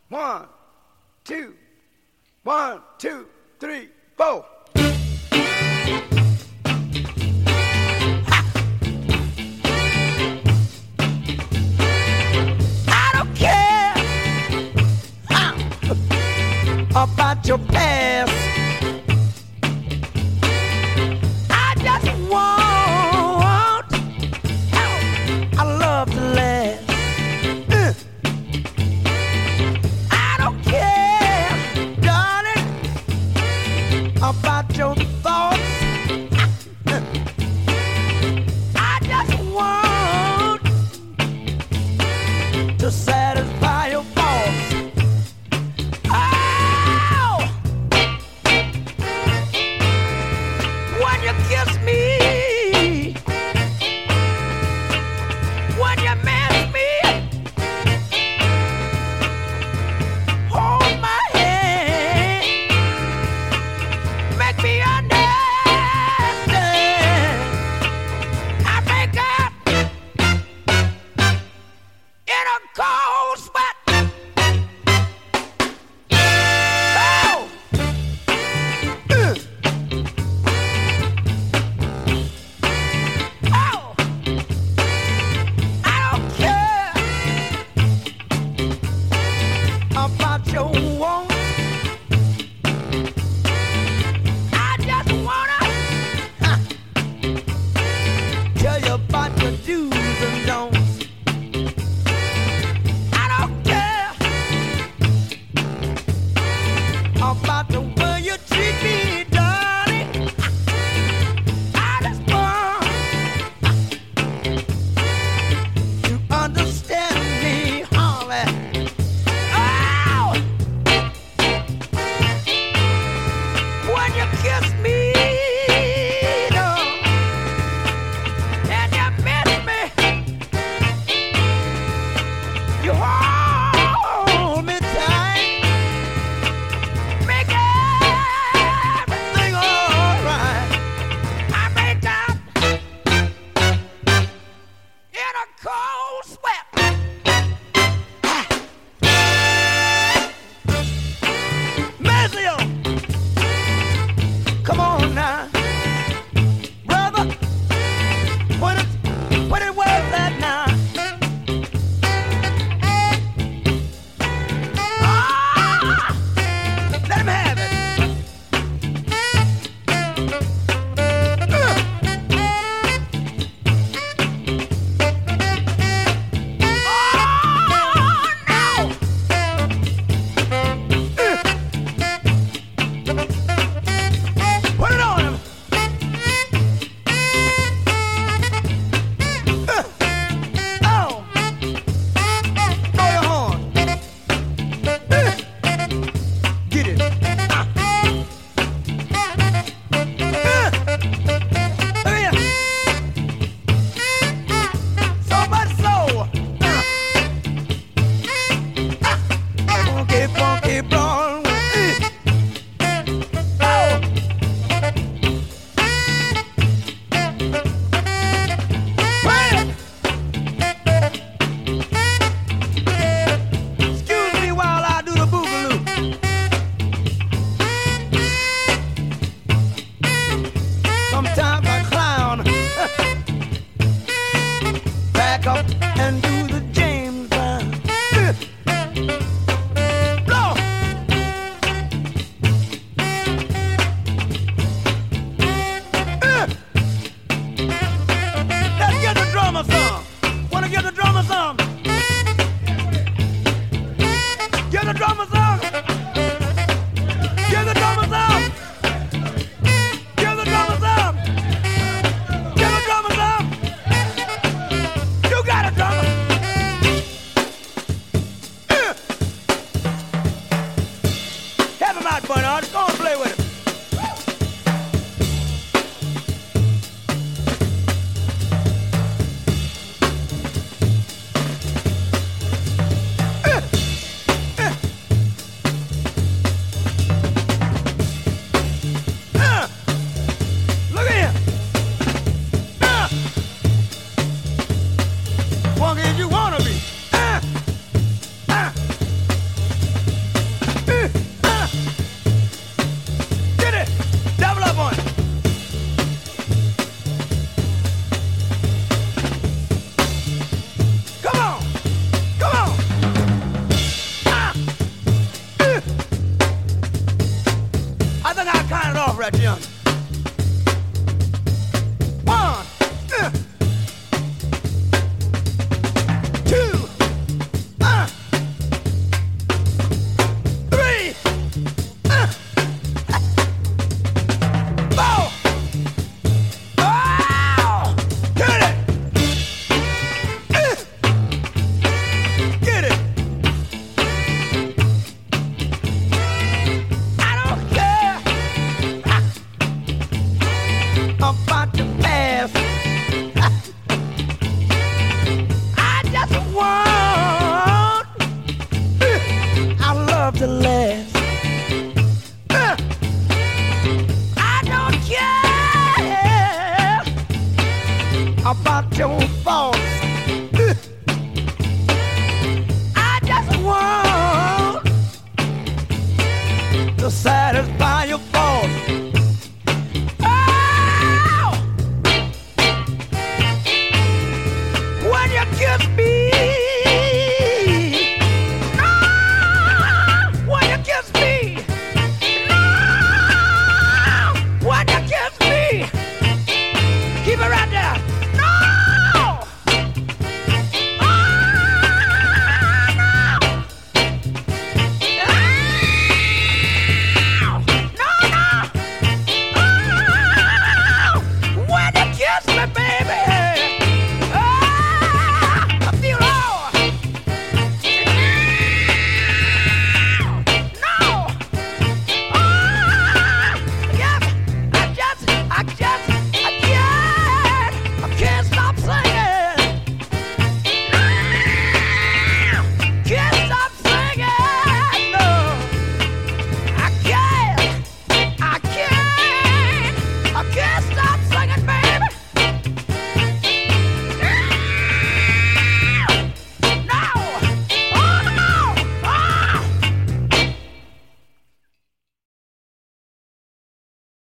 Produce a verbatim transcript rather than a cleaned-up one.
One, two, one, two, three, four. I don't care huh, about your past. I just want oh, I love to last. Uh. I don't care, darling, about your thoughts. I just want to satisfy your thoughts. Oh, right, Jim. One, uh, two, uh, three, uh, four. Oh, get it. Uh, get it. I don't care about the past. I just want our love to last. Uh, I don't care about your faults. Uh, I just want to satisfy